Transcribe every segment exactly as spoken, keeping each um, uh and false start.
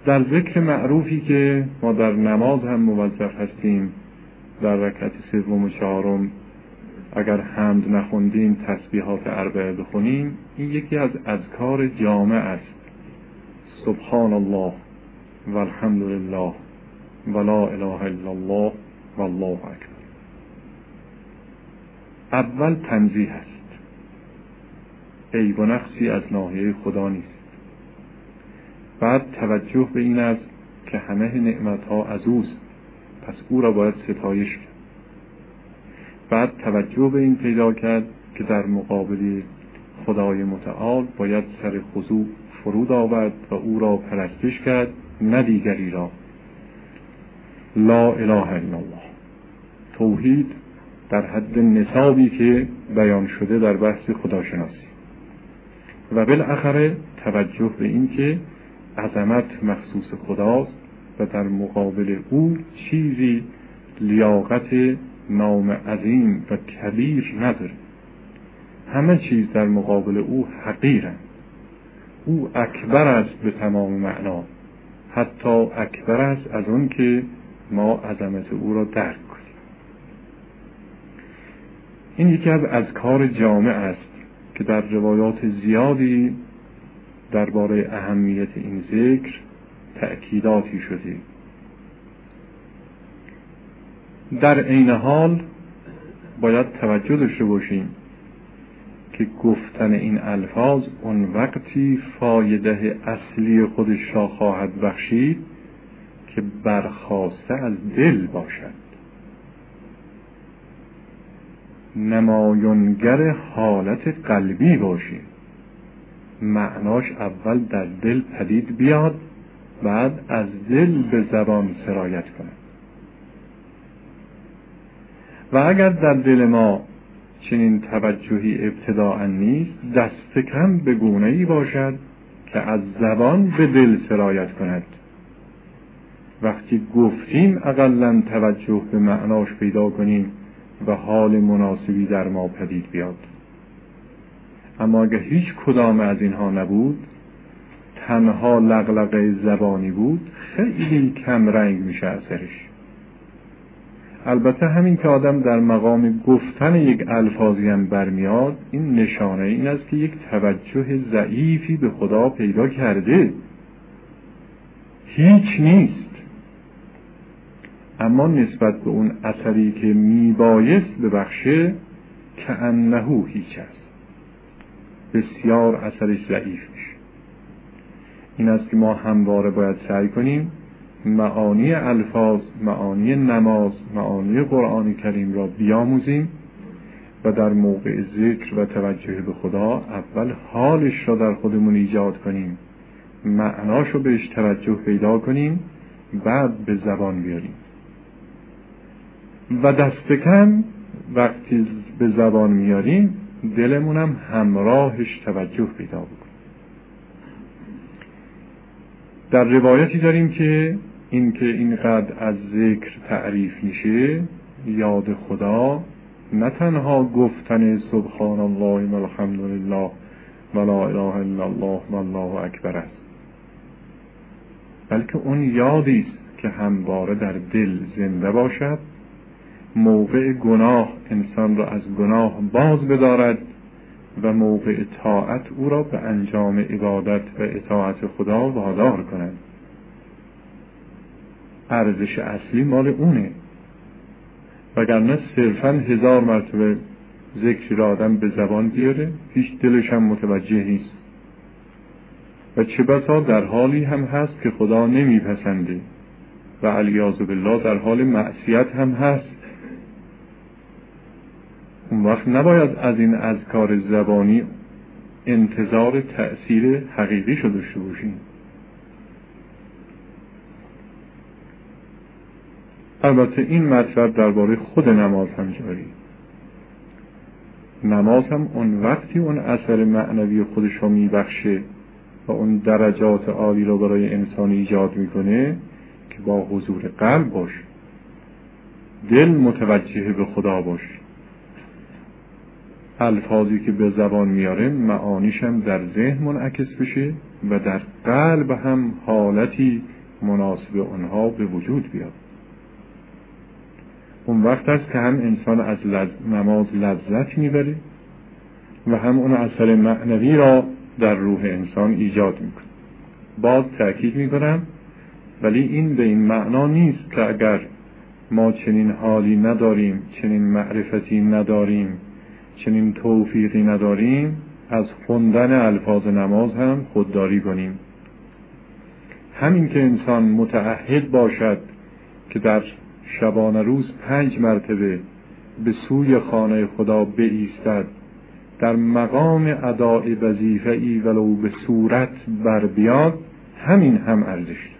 در ذکر معروفی که ما در نماز هم موظف هستیم، در رکعت سوم و چهارم اگر حمد نخوندیم تسبیحات اربعه بخونیم، این یکی از اذکار جامع است. سبحان الله والحمد لله ولا اله الا الله والله اکبر. اول تنزیه است، عیب و نقصی از ناحیه خدا نیست. بعد توجه به این است که همه نعمتها از اوست، پس او را باید ستایش کرد. بعد توجه به این پیدا کرد که در مقابل خدای متعال باید سر خضوع فرود آورد و او را پرستش کرد، نه دیگری را. لا اله الا الله، توحید در حد نصابی که بیان شده در بحث خداشناسی. و بالاخره توجه به این که عظمت مخصوص خداست و در مقابل او چیزی لیاقت نام عظیم و کبیر نداره. همه چیز در مقابل او حقیرند. او اکبر است به تمام معنا، حتی اکبر است از اون که ما عظمت او را درک کنیم. این یکی از اذکار جامع است که در روایات زیادی درباره اهمیت این ذکر تأکیداتی شده. در عین حال باید توجه داشته باشیم که گفتن این الفاظ اون وقتی فایده اصلی خودش را خواهد بخشید که برخاسته از دل باشد، نمایانگر حالت قلبی باشید. معناش اول در دل پدید بیاد، بعد از دل به زبان سرایت کند. و اگر در دل ما چنین توجهی ابتداء نیست، دست کم به گونه‌ای باشد که از زبان به دل سرایت کند. وقتی گفتیم اقلن توجه به معناش پیدا کنیم و حال مناسبی در ما پدید بیاد. اما اگر هیچ کدام از اینها نبود، تنها لغلقه زبانی بود، خیلی کم رنگ میشه اثرش. البته همین که آدم در مقام گفتن یک الفاظی هم برمیاد، این نشانه این است که یک توجه ضعیفی به خدا پیدا کرده. هیچ نیست، اما نسبت به اون اثری که میبایست ببخشه که انه هیچ است، بسیار اثرش ضعیف میشه. این است که ما همواره باید سعی کنیم معانی الفاظ، معانی نماز، معانی قرآن کریم را بیاموزیم و در موقع ذکر و توجه به خدا اول حالش را در خودمون ایجاد کنیم، معناش رو بهش توجه پیدا کنیم، بعد به زبان بیاریم. و دست کم وقتی به زبان میاریم دلمونم همراهش توجه پیدا بکنیم. در روایتی داریم که این که اینقدر از ذکر تعریف میشه، یاد خدا، نه تنها گفتن سبحان الله والحمد لله ولا اله الا الله والله اکبر است، بلکه اون یادی است که همواره در دل زنده باشد، موقع گناه انسان را از گناه باز بدارد و موقع طاعت او را به انجام عبادت و اطاعت خدا وادار کند. ارزش اصلی مال اونه، وگرنه صرفاً هزار مرتبه ذکر را آدم به زبان بیاره، هیچ دلش هم متوجه نیست و چه بسا در حالی هم هست که خدا نمیپسنده و علیاذ بالله در حال معصیت هم هست. اون وقت نباید از این اذکار زبانی انتظار تأثیر حقیقی شده داشته باشیم. البته این مطلب درباره خود نماز هم جاری. نماز هم اون وقتی اون اثر معنوی خودش رو میبخشه و اون درجات عالی رو برای انسان ایجاد میکنه که با حضور قلب باشه، دل متوجه به خدا باشه. الفاظی که به زبان میاره معانیش هم در ذهن منعکس بشه و در قلب هم حالتی مناسب اونها به وجود بیاد. اون وقت است که هم انسان از لز... نماز لذت میبره و هم اون اثر معنوی را در روح انسان ایجاد میکنه. باز تأکید میکنم، ولی این به این معنا نیست که اگر ما چنین حالی نداریم، چنین معرفتی نداریم، چنین توفیقی نداریم، از خوندن الفاظ نماز هم خودداری کنیم. همین که انسان متعهد باشد که در شبانه روز پنج مرتبه به سوی خانه خدا بایستد، در مقام اداء وظیفه‌ای ولو به صورت بر بیاد، همین هم ارزش.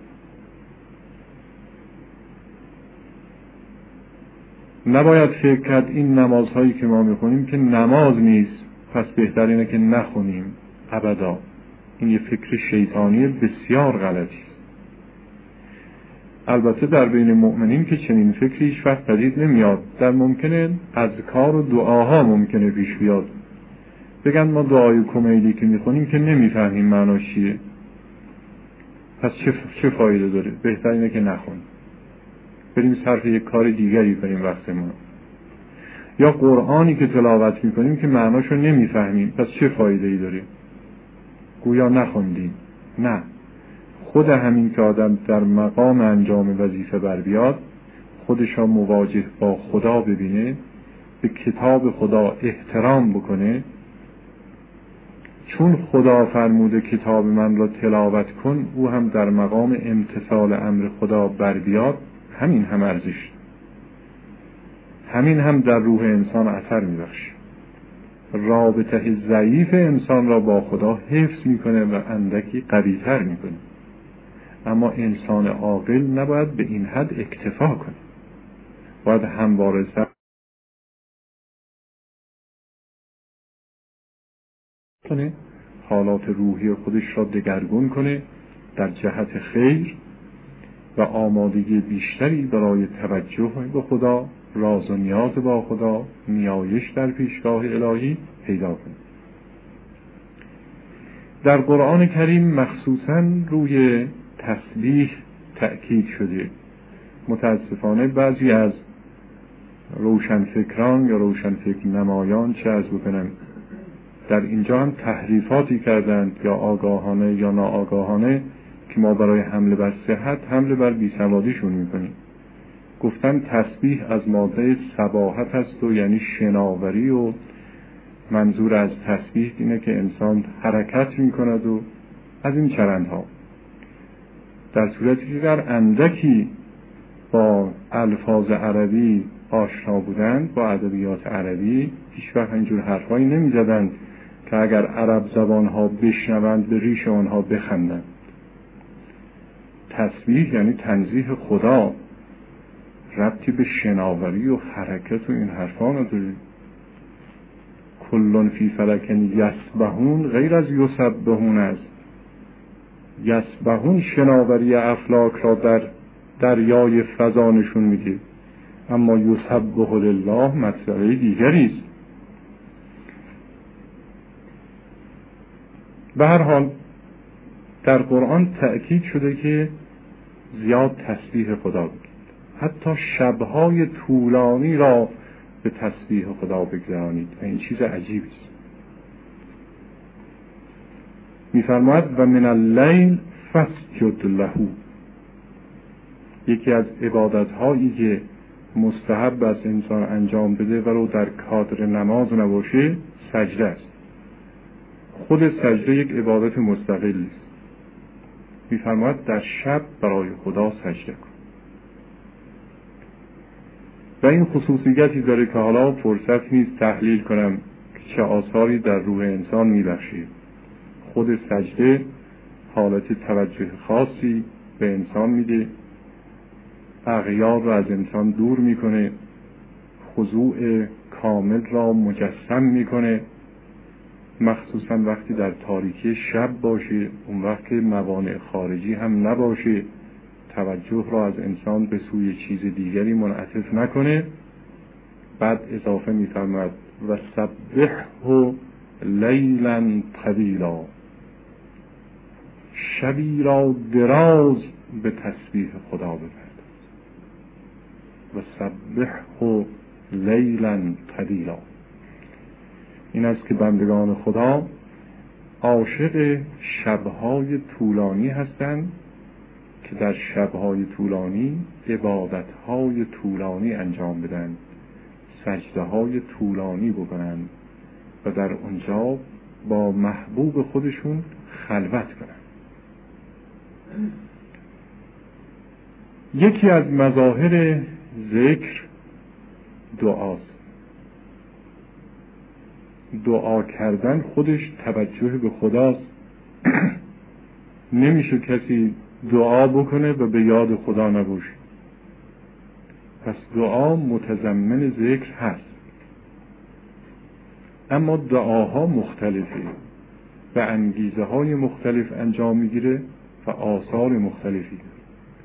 نباید فکر کرد این نمازهایی که ما میخونیم که نماز نیست، پس بهتر اینه که نخونیم. ابدا، این یه فکر شیطانی بسیار غلطی است. البته در بین مؤمنین که چنین فکری هیچ وقت پدید نمیاد. در ممکنه اذکار و دعاها ممکنه پیش بیاد، بگن ما دعای کمیلی که میخونیم که نمیفهمیم معناش چیه، پس چه, چه فایده داره؟ بهتر اینه که نخونیم، بریم صرف یک کار دیگری کنیم وقتمون. یا قرآنی که تلاوت میکنیم که معناشو نمیفهمیم، پس چه فایده ای داره؟ گویا نخوندیم. نه، خود همین که آدم در مقام انجام وظیفه بر بیاد، خودش را مواجه با خدا ببینه، به کتاب خدا احترام بکنه، چون خدا فرموده کتاب من را تلاوت کن، او هم در مقام امتثال امر خدا بر بیاد، همین هم ارزش، همین هم در روح انسان اثر میبخشه. رابطه ضعیف انسان را با خدا حفظ میکنه و اندکی قوی‌تر میکنه. اما انسان عاقل نباید به این حد اکتفا کنه، باید همواره سر کنه، حالات روحی خودش را دگرگون کنه در جهت خیر و آمادگی بیشتری برای توجه به خدا، راز و نیاز با خدا، نیایش در پیشگاه الهی پیدا کنه. در قرآن کریم مخصوصاً روی تسبیح تأکید شده. متاسفانه بعضی از روشنفکران یا روشنفکر نمایان، چه از بکنم، در اینجا هم تحریفاتی کردند، یا آگاهانه یا ناآگاهانه، که ما برای حمله بر صحت حمله بر بیسوادیشون میکنیم. گفتن تسبیح از ماده سباحت است و یعنی شناوری، و منظور از تسبیح اینه که انسان حرکت میکند و از این چرندها. در صورتی که در اندکی با الفاظ عربی آشنا بودند، با ادبیات عربی، هیچ وقت اینجور حرفایی نمیزدند که اگر عرب زبانها بشنوند به ریش آنها بخندند. تسبیح یعنی تنزیه خدا، ربطی به شناوری و حرکت و این حرفا نداره. کلون فی فلکن یسبحون غیر از یسبحون است. یسبحون شناوری افلاک را در دریای فضا نشون میده، اما یسبح لله مسئله دیگری است. به هر حال در قرآن تأکید شده که زیاد تسبیح خدا بگید، حتی شبهای طولانی را به تسبیح خدا بگذرانید. این چیز عجیبی است. می‌فرماید و من اللیل فاسجد له. یکی از عبادت‌هایی که مستحب است انسان انجام بده ولو در کادر نماز نباشه، سجده است. خود سجده یک عبادت مستقلی است. می‌فرماید در شب برای خدا سجده کن. و این خصوصیتی داره که حالا فرصت نیست تحلیل کنم که چه آثاری در روح انسان می‌بخشه. خود سجده حالت توجه خاصی به انسان میده، اغیار را از انسان دور میکنه، خضوع کامل را مجسم میکنه، مخصوصا وقتی در تاریکی شب باشه، اون وقت که موانع خارجی هم نباشه، توجه را از انسان به سوی چیز دیگری منعطف نکنه. بعد اضافه می‌فرماید و سبحه لیلا طویلا، شبی را دراز به تسبیح خدا بپرداز. و سبحه لیلا طویلا، این است که بندگان خدا عاشق شبهای طولانی هستند که در شبهای طولانی عبادتهای طولانی انجام بدن، سجدههای طولانی بکنن و در اونجا با محبوب خودشون خلوت کنن. یکی از مظاهر ذکر دعاست. دعا کردن خودش توجه به خداست. نمیشه کسی دعا بکنه و به یاد خدا نباشه. پس دعا متضمن ذکر هست، اما دعاها مختلفه و انگیزه های مختلف انجام میگیره و آثار مختلفی داره.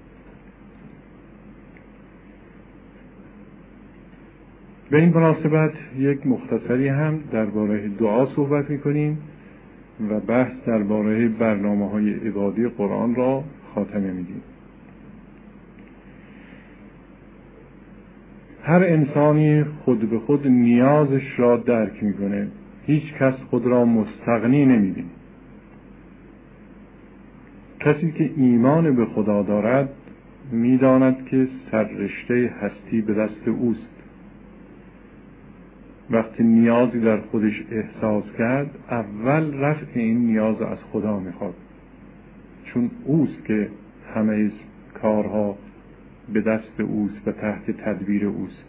به این مناسبت یک مختصری هم درباره دعا صحبت میکنیم و بحث درباره برنامه‌های عبادی قرآن را خاتمه میدیم. هر انسانی خود به خود نیازش را درک میکنه، هیچ کس خود را مستغنی نمیبینه. کسی که ایمان به خدا دارد میداند که سررشته هستی به دست اوست. وقتی نیازی در خودش احساس کرد، اول رفع این نیاز از خدا میخواد، چون اوست که همه کارها به دست اوست و تحت تدبیر اوست.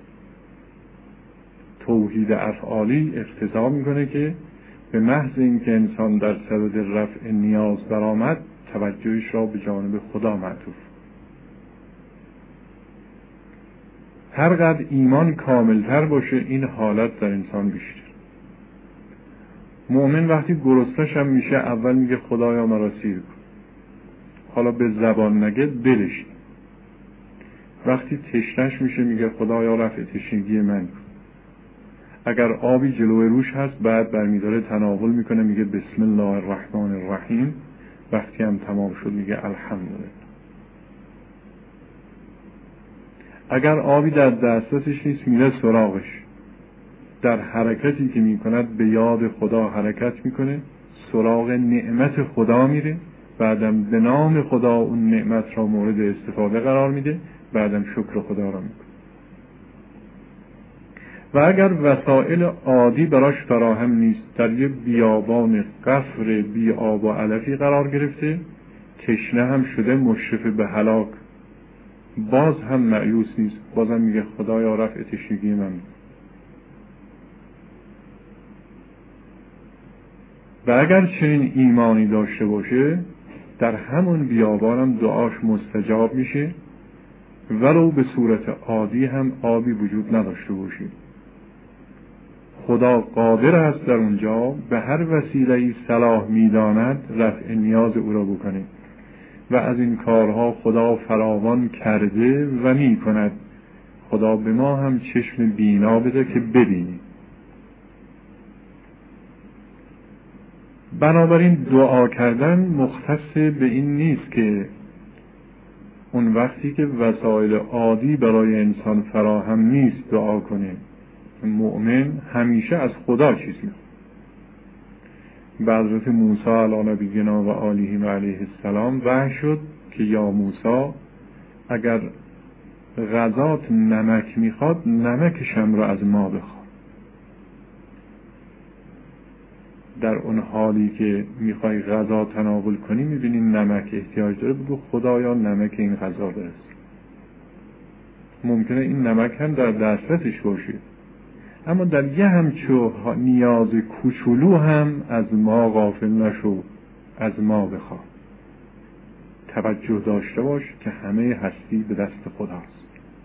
توحید افعالی اقتضا میکنه که به محض اینکه انسان در صدد رفع نیاز برآمد، توجهش را به جانب خدا معطوف. هر قدر ایمان کاملتر باشه این حالت در انسان بیشتر. مؤمن وقتی گرسنه‌ش هم میشه اول میگه خدایا مرا سیر کن. حالا به زبان نگه دلش. وقتی تشنه‌ش میشه میگه خدایا رفع تشنگی من کن. اگر آبی جلوی روش هست بعد برمیداره تناول میکنه میگه بسم الله الرحمن الرحیم. وقتی هم تمام شد میگه الحمدلله. اگر آبی در دسترسش نیست میره سراغش. در حرکتی که میکند به یاد خدا حرکت میکنه، سراغ نعمت خدا میره، بعدم به نام خدا اون نعمت را مورد استفاده قرار میده، بعدم شکر خدا را میکنه. و اگر وسایل عادی براش فراهم نیست، در یه بیابان قفر بی آب و علفی قرار گرفته، تشنه هم شده مشرف به هلاک، باز هم مایوس نیست، بازم میگه خدایا رفع تشنگی من. و اگر چنین ایمانی داشته باشه، در همون بیابان هم دعاش مستجاب میشه، ولو به صورت عادی هم آبی وجود نداشته باشه. خدا قادر است در اونجا به هر وسیله‌ای صلاح میداند رفع نیاز او را بکنه و از این کارها خدا فراوان کرده و می کند. خدا به ما هم چشم بینا بده که ببینیم. بنابراین دعا کردن مختص به این نیست که اون وقتی که وسایل عادی برای انسان فراهم نیست دعا کنه. مؤمن همیشه از خدا چیزی می‌خواد. به حضرت موسی علی نبینا و آله و علیه السلام وحی شد که یا موسی اگر غذات نمک میخواد نمکشم را از ما بخواد. در اون حالی که میخوای غذا تناول کنی میبینی نمک احتیاج داره، بگو خدایا نمک این غذا برس. ممکنه این نمک هم در دسترسش باشه، اما در یه همچو نیاز کوچولو هم از ما غافل نشو، از ما بخواه. توجه داشته باش که همه هستی به دست خداست.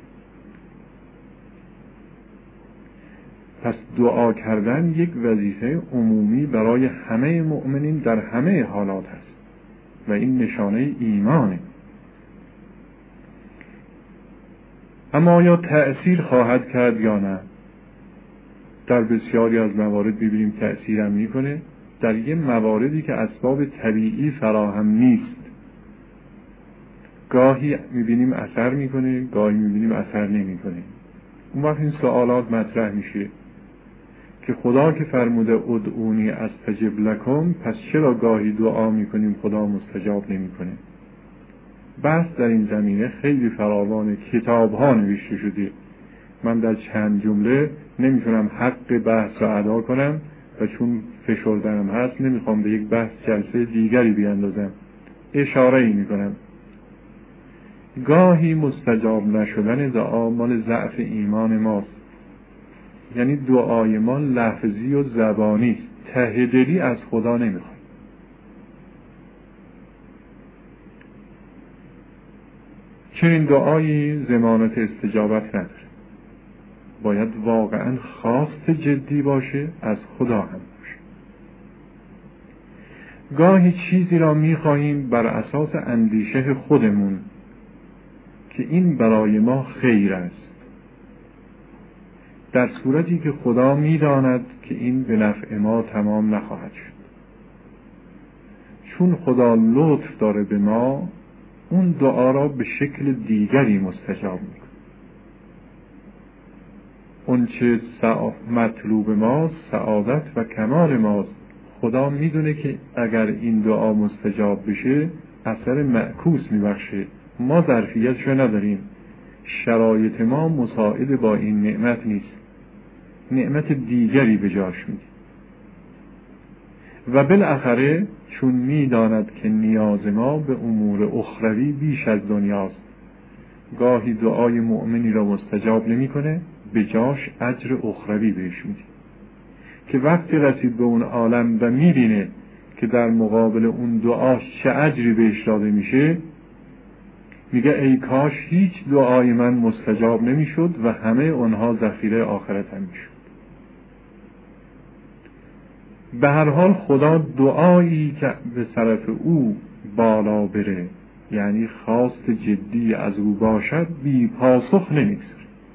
پس دعا کردن یک وظیفه عمومی برای همه مؤمنین در همه حالات هست و این نشانه ایمانه. اما یا تأثیر خواهد کرد یا نه؟ در بسیاری از موارد ببینیم تأثیرم میکنه، در یه مواردی که اسباب طبیعی فراهم نیست گاهی میبینیم اثر میکنه، گاهی میبینیم اثر نمیکنه. اون وقت این سوالات مطرح میشه که خدا که فرموده ادعونی استجب لکم، پس چرا گاهی دعا میکنیم خدا مستجاب نمیکنه؟ بحث در این زمینه خیلی فراوان، کتاب ها نوشته شده. من در چند جمله نمیتونم حق بحث را ادا کنم و چون فشردنم هست نمیخوام به یک بحث جلسه دیگری بیاندازم. اشاره ای میکنم گاهی مستجاب نشدن دعا مال ضعف ایمان ماست، یعنی دعای ما لفظی و زبانی است، ته دلی از خدا نمیخواد. چنین دعایی ضمانت استجابت نداره، باید واقعا خواست جدی باشه، از خدا هم باشه. گاهی چیزی را میخواهیم بر اساس اندیشه خودمون که این برای ما خیر است، در صورتی که خدا میداند که این به نفع ما تمام نخواهد شد. چون خدا لطف داره به ما، اون دعا را به شکل دیگری مستجاب میکنه. اون چه مطلوب ماست سعادت و کمال ماست. خدا میدونه که اگر این دعا مستجاب بشه اثر معکوس میبخشه، ما ظرفیتشو نداریم، شرایط ما مساعد با این نعمت نیست، نعمت دیگری به جاش میده. و بالاخره چون میداند که نیاز ما به امور اخروی بیش از دنیاست، گاهی دعای مؤمنی را مستجاب نمی کنه، به جاش اجر اخروی بهش میده که وقتی رسید به اون عالم و میبینه که در مقابل اون دعاش چه اجری بهش داده میشه، میگه ای کاش هیچ دعای من مستجاب نمیشد و همه اونها ذخیره آخرتم میشد. به هر حال خدا دعایی که به طرف او بالا بره، یعنی خواست جدی از او باشد، بی پاسخ نمیگذاره،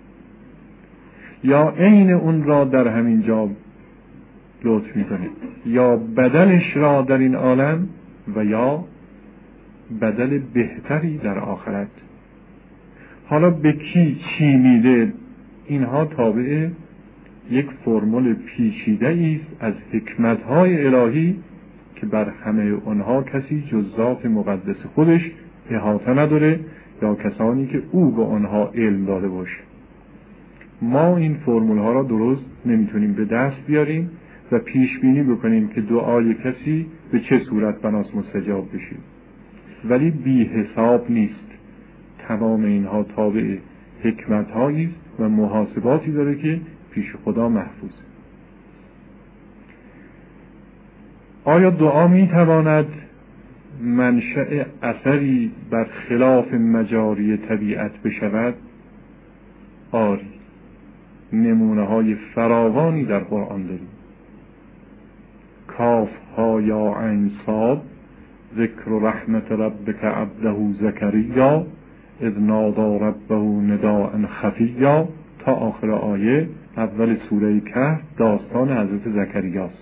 یا عین اون را در همین جا لطف میکنه، یا بدلش را در این عالم و یا بدل بهتری در آخرت. حالا به کی چی میده؟ اینها تابع یک فرمول پیچیده است از حکمت‌های الهی که بر همه آنها کسی جز ذات مقدس خودش احاطه نداره یا کسانی که او به آنها علم داده باشه. ما این فرمول ها را درست نمیتونیم به دست بیاریم و پیش بینی بکنیم که دعای کسی به چه صورت بناس مستجاب بشه، ولی بی حساب نیست. تمام اینها تابع حکمت هایی است و محاسباتی داره که پیش خدا محفوظ. آیا دعا می تواند منشأ اثری بر خلاف مجاری طبیعت بشود؟ آری، نمونه های فراوانی در قرآن داریم. کاف ها یا عین صاد ذکر رحمت ربک عبده زکریا اذ نادى ربه نداء خفیا تا آخر آیه اول سوره کهف. داستان حضرت زکریاست.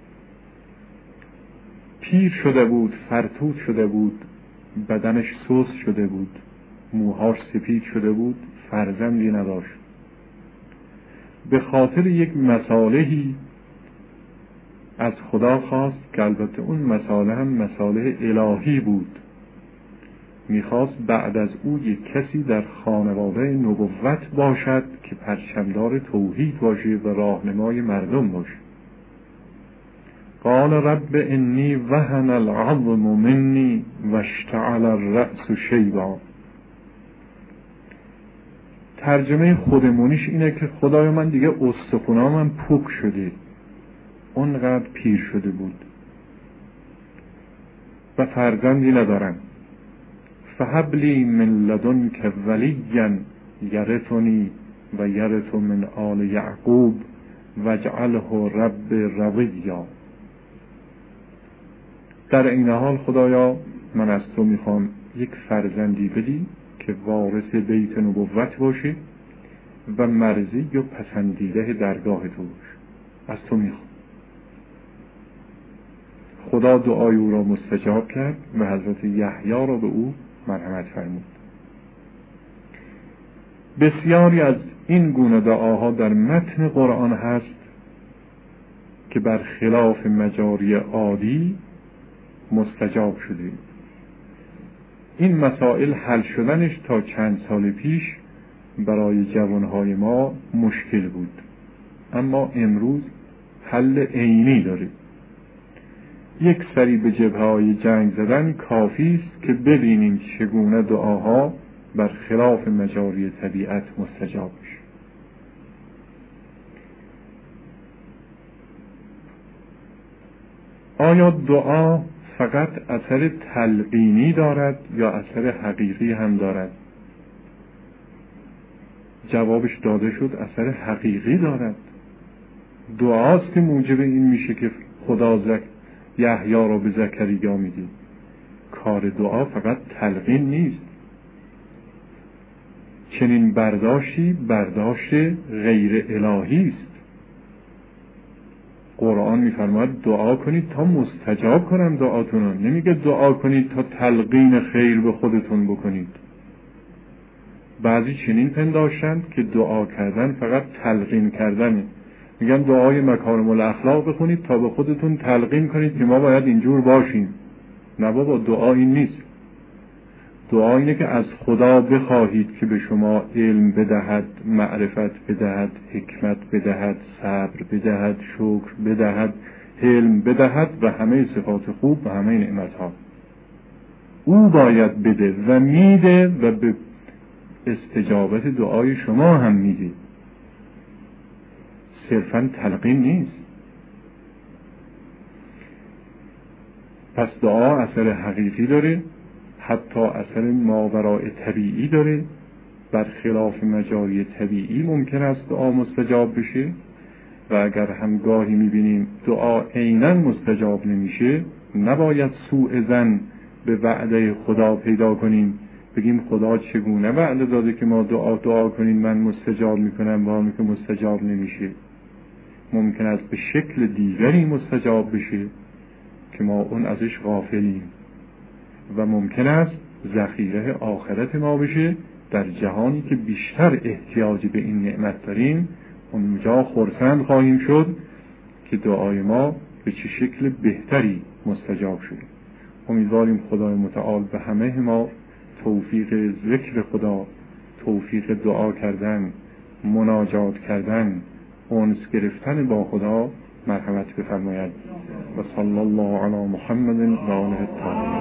پیر شده بود، فرتوت شده بود، بدنش سست شده بود، موهاش سپید شده بود، فرزندی نداشت. به خاطر یک مصالحی از خدا خواست که البته اون مصالح هم مصالح الهی بود. میخواست بعد از او یک کسی در خانواده نبوت باشد که پرچمدار توحید باشه و راهنمای مردم باشه. قال رب انی وهن العظم منی واشتعل الرأس شیبا. ترجمه خودمونیش اینه که خدای من دیگه استخونامم پوک شده، اونقدر پیر شده بود و فرزندی ندارم. فهب لی من لدنک ولیا یرثنی و یرث من آل یعقوب واجعله رب رضیا. در این حال خدایا من از تو میخوام یک فرزندی بدی که وارث بیت نبوت باشه، و مرضی و پسندیده درگاه تو باش. از تو میخوام. خدا دعای او را مستجاب کرد و حضرت یحیی را به او مرحمت فرمود. بسیاری از این گونه دعاها در متن قرآن هست که بر خلاف مجاری عادی مستجاب شده. این مسائل حل شدنش تا چند سال پیش برای جوانهای ما مشکل بود، اما امروز حل عینی داره. یک سری به جبهه‌های جنگ زدن کافی است که ببینیم چگونه دعاها بر خلاف مجاری طبیعت مستجاب میشه. آیا دعا فقط اثر تلقینی دارد یا اثر حقیقی هم دارد؟ جوابش داده شد اثر حقیقی دارد. دعاست که موجب این میشه که خدا زک یحیی را به زکریا میده. کار دعا فقط تلقین نیست. چنین برداشتی برداشت غیر الهی است. قرآن میفرماید دعا کنید تا مستجاب کنم دعاتون رو. نمیگه دعا کنید تا تلقین خیر به خودتون بکنید. بعضی چنین پنداشتند که دعا کردن فقط تلقین کردنه. میگن دعای مکارم الاخلاق بخونید تا به خودتون تلقین کنید که ما باید اینجور باشیم. نه بابا، دعا این نیست. دعا اینه که از خدا بخواهید که به شما علم بدهد، معرفت بدهد، حکمت بدهد، صبر بدهد، شکر بدهد، حلم بدهد و همه صفات خوب و همه نعمتها. او باید بده و میده و به استجابت دعای شما هم میده. صرفاً تلقین نیست. پس دعا اثر حقیقی داره، حتی اثر ماوراء طبیعی داره. برخلاف مجاری طبیعی ممکن است دعا مستجاب بشه و اگر هم گاهی میبینیم دعا عیناً مستجاب نمیشه، نباید سوء ظن به وعده خدا پیدا کنیم، بگیم خدا چگونه وعده داده که ما دعا دعا کنیم من مستجاب میکنم و همین که مستجاب نمیشه. ممکن است به شکل دیگری مستجاب بشه که ما اون ازش غافلیم و ممکن است ذخیره آخرت ما بشه در جهانی که بیشتر احتیاج به این نعمت داریم. اونجا خرسند خواهیم شد که دعای ما به چه شکل بهتری مستجاب شده. امیدواریم خدای متعال به همه ما توفیق ذکر خدا، توفیق دعا کردن، مناجات کردن، انس گرفتن با خدا مرحمت بفرماید. و صلی الله علی محمد و آله الطاهرین.